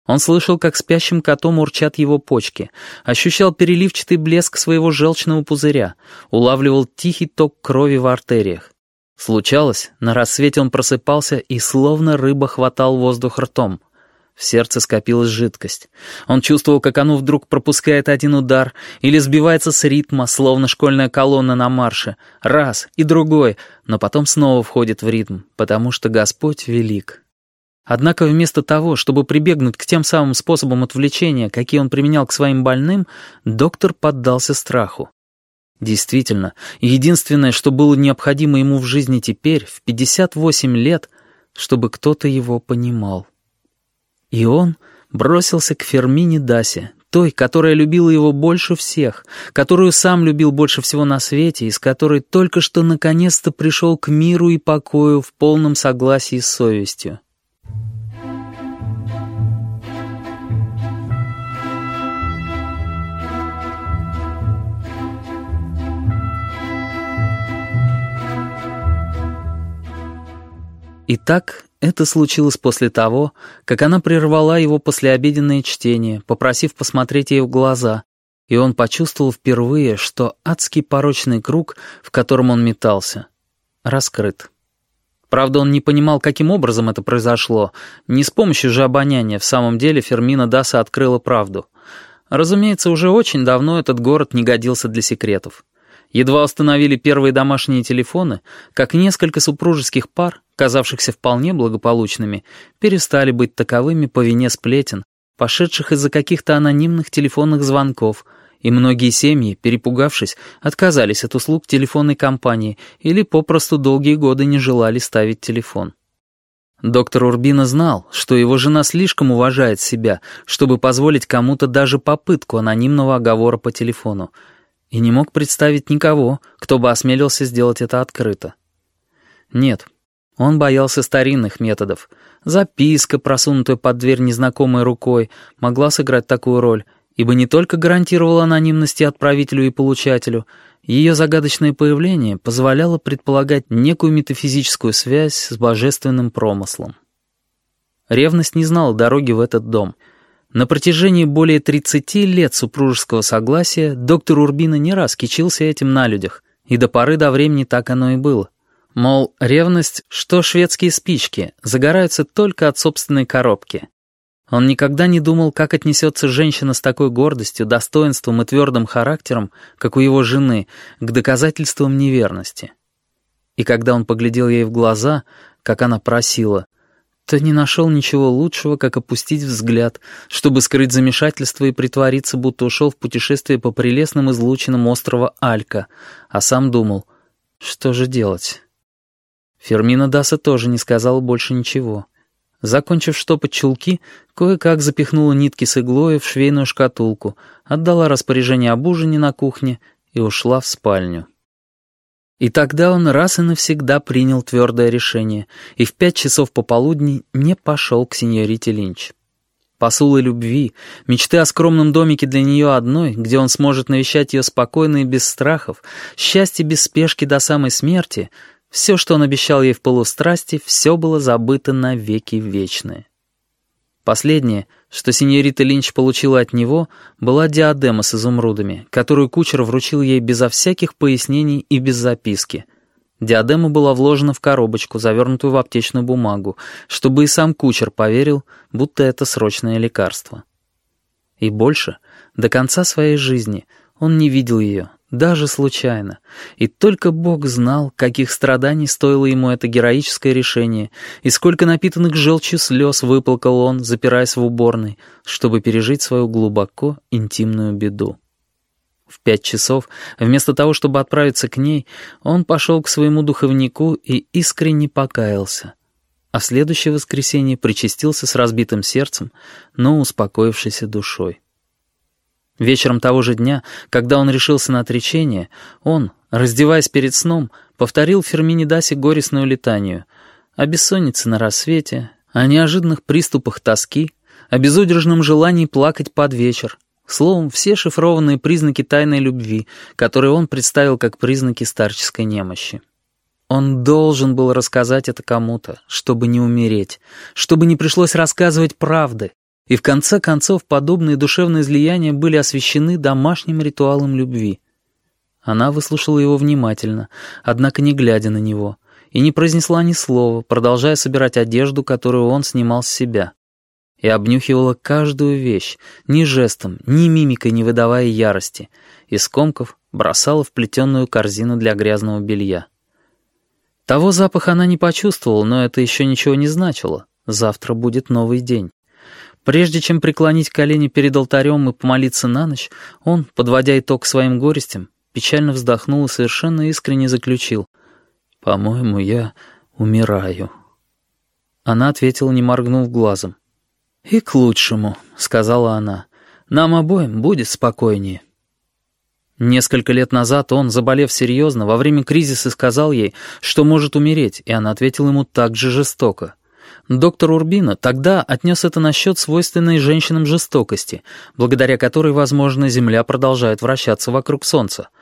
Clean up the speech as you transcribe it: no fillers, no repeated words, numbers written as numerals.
Он слышал, как спящим котом урчат его почки, ощущал переливчатый блеск своего желчного пузыря, улавливал тихий ток крови в артериях. Случалось, на рассвете он просыпался и словно рыба хватал воздух ртом. В сердце скопилась жидкость. Он чувствовал, как оно вдруг пропускает один удар или сбивается с ритма, словно школьная колонна на марше. Раз и другой, но потом снова входит в ритм, потому что Господь велик. Однако вместо того, чтобы прибегнуть к тем самым способам отвлечения, какие он применял к своим больным, доктор поддался страху. Действительно, единственное, что было необходимо ему в жизни теперь, в 58 лет, чтобы кто-то его понимал. И он бросился к Фермине Дасе, той, которая любила его больше всех, которую сам любил больше всего на свете и с которой только что наконец-то пришел к миру и покою в полном согласии с совестью. Итак, это случилось после того, как она прервала его послеобеденное чтение, попросив посмотреть ей в глаза, и он почувствовал впервые, что адский порочный круг, в котором он метался, раскрыт. Правда, он не понимал, каким образом это произошло. Не с помощью же обоняния в самом деле Фермина Даса открыла правду. Разумеется, уже очень давно этот город не годился для секретов. Едва установили первые домашние телефоны, как несколько супружеских пар, казавшихся вполне благополучными, перестали быть таковыми по вине сплетен, пошедших из-за каких-то анонимных телефонных звонков, и многие семьи, перепугавшись, отказались от услуг телефонной компании или попросту долгие годы не желали ставить телефон. Доктор Урбино знал, что его жена слишком уважает себя, чтобы позволить кому-то даже попытку анонимного оговора по телефону, и не мог представить никого, кто бы осмелился сделать это открыто. Нет, он боялся старинных методов. Записка, просунутая под дверь незнакомой рукой, могла сыграть такую роль, ибо не только гарантировала анонимность и отправителю и получателю, ее загадочное появление позволяло предполагать некую метафизическую связь с божественным промыслом. Ревность не знала дороги в этот дом. На протяжении более 30 лет супружеского согласия доктор Урбино не раз кичился этим на людях, и до поры до времени так оно и было. Мол, ревность, что шведские спички, загораются только от собственной коробки. Он никогда не думал, как отнесется женщина с такой гордостью, достоинством и твердым характером, как у его жены, к доказательствам неверности. И когда он поглядел ей в глаза, как она просила, то не нашел ничего лучшего, как опустить взгляд, чтобы скрыть замешательство и притвориться, будто ушел в путешествие по прелестным излучинам острова Алька, а сам думал, что же делать. Фермина Даса тоже не сказала больше ничего. Закончив штопать чулки, кое-как запихнула нитки с иглой в швейную шкатулку, отдала распоряжение об ужине на кухне и ушла в спальню. И тогда он раз и навсегда принял твердое решение и в 5 часов пополудни не пошел к сеньорите Линч. Посулы любви, мечты о скромном домике для нее одной, где он сможет навещать ее спокойно и без страхов, счастье без спешки до самой смерти — все, что он обещал ей в полустрасти, все было забыто навеки вечные. Последнее, что сеньорита Линч получила от него, была диадема с изумрудами, которую кучер вручил ей безо всяких пояснений и без записки. Диадема была вложена в коробочку, завернутую в аптечную бумагу, чтобы и сам кучер поверил, будто это срочное лекарство. И больше, до конца своей жизни, он не видел ее, даже случайно, и только Бог знал, каких страданий стоило ему это героическое решение, и сколько напитанных желчью слез выплакал он, запираясь в уборной, чтобы пережить свою глубоко интимную беду. В 5 часов, вместо того, чтобы отправиться к ней, он пошел к своему духовнику и искренне покаялся, а в следующее воскресенье причастился с разбитым сердцем, но успокоившейся душой. Вечером того же дня, когда он решился на отречение, он, раздеваясь перед сном, повторил Фермине Дасе горестную летанию о бессоннице на рассвете, о неожиданных приступах тоски, о безудержном желании плакать под вечер, словом, все шифрованные признаки тайной любви, которые он представил как признаки старческой немощи. Он должен был рассказать это кому-то, чтобы не умереть, чтобы не пришлось рассказывать правды, И в конце концов подобные душевные излияния были освящены домашним ритуалом любви. Она выслушала его внимательно, однако не глядя на него, и не произнесла ни слова, продолжая собирать одежду, которую он снимал с себя. И обнюхивала каждую вещь, ни жестом, ни мимикой не выдавая ярости, и скомков бросала в плетеную корзину для грязного белья. Того запаха она не почувствовала, но это еще ничего не значило. Завтра будет новый день. Прежде чем преклонить колени перед алтарем и помолиться на ночь, он, подводя итог своим горестям, печально вздохнул и совершенно искренне заключил: «По-моему, я умираю». Она ответила, не моргнув глазом. «И к лучшему», — сказала она. «Нам обоим будет спокойнее». Несколько лет назад он, заболев серьезно, во время кризиса сказал ей, что может умереть, и она ответила ему так же жестоко. Доктор Урбино тогда отнес это насчет свойственной женщинам жестокости, благодаря которой, возможно, Земля продолжает вращаться вокруг Солнца.